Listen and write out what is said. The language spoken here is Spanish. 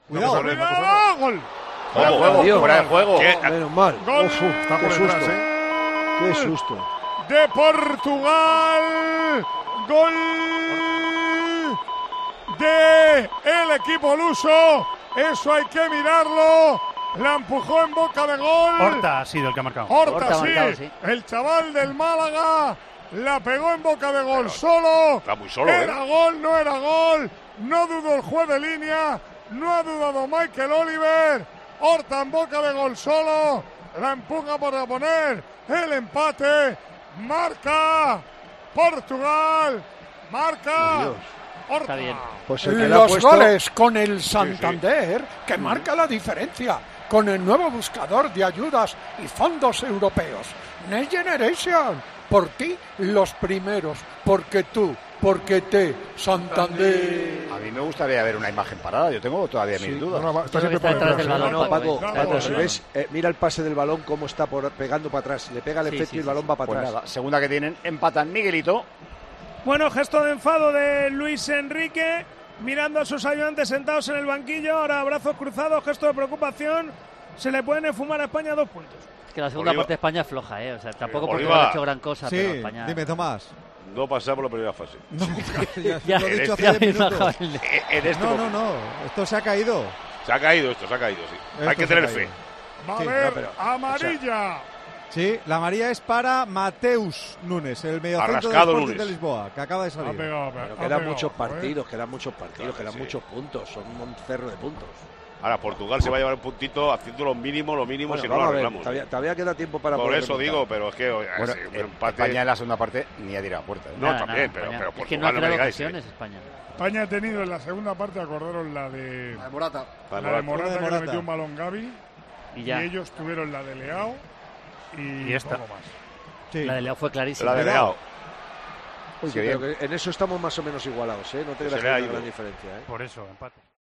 Cuidado. ¡Gol! Fuera de juego. Menos mal. Gol. Está por Qué detrás, susto. Qué susto. De Portugal. Gol de el equipo luso. Eso hay que mirarlo. La empujó en boca de gol. Horta ha sido el que ha marcado. Horta, sí. marcado, sí. El chaval del Málaga la pegó en boca de gol solo. Está muy solo, Era gol, no era gol. No dudó el juez de línea. No ha dudado Michael Oliver. Horta en boca de gol solo. La empuja para poner el empate. Marca Portugal. Marca Horta. Está bien. Pues el que le ha Los puesto... goles con el Santander, que marca la diferencia. Con el nuevo buscador de ayudas y fondos europeos. Next Generation. Por ti, los primeros. Porque tú, porque te, Santander. A mí me gustaría ver una imagen parada. Yo tengo todavía mis dudas. Está siempre por detrás detrás. del balón. No, Paco, Claro, si ves, mira el pase del balón cómo está pegando para atrás. Le pega el efecto y el balón va para Pues atrás. nada, segunda que tienen, empatan Miguelito. Bueno, gesto de enfado de Luis Enrique, mirando a sus ayudantes sentados en el banquillo, ahora brazos cruzados, gesto de preocupación. Se le pueden esfumar a España 2 puntos. Es que la segunda parte de España es floja, ¿eh? O sea, tampoco porque Oliva. no ha hecho gran cosa, pero Sí, España... dime, Tomás. No pasamos la primera fase. No, ya, Ya, lo he dicho ya hace 10 me minutos. bajaba el- En este momento. No. Esto se ha caído. Se ha caído esto, sí. Hay Esto que se tener ha fe. caído. Va a Sí, haber no, pero, amarilla. Sí, la amarilla es para Mateus Nunes, el mediocentro del Arrascado Sporting Nunes. de Lisboa, que acaba de Ha salir. pegado, Pero ha quedan pegado, muchos ¿eh? partidos, quedan muchos partidos, quedan sí. muchos puntos. Son un cerro de puntos. Ahora Portugal se va a llevar un puntito haciendo lo mínimo Bueno, si no lo vamos a ver, arreglamos. todavía queda tiempo para Por poder eso remontar. digo, pero es que Bueno, sí, un empate. España en la segunda parte ni ha tirado a puerta. No, Nada, también, nada, España. pero Es que Portugal no ha no me creado digáis, ocasiones España. España ha tenido en la segunda parte, acordaron la de Morata. la de Morata, de que Morata. le metió un balón Gavi. Y ya, Y ellos tuvieron la de Leao y esta. poco más. Sí. la de Leo fue clarísima. La de Leao. Sí, qué pero bien. que en eso estamos más o menos igualados, ¿eh? No te Se creas le que ha hay una ido. gran diferencia, ¿eh? Por eso, empate.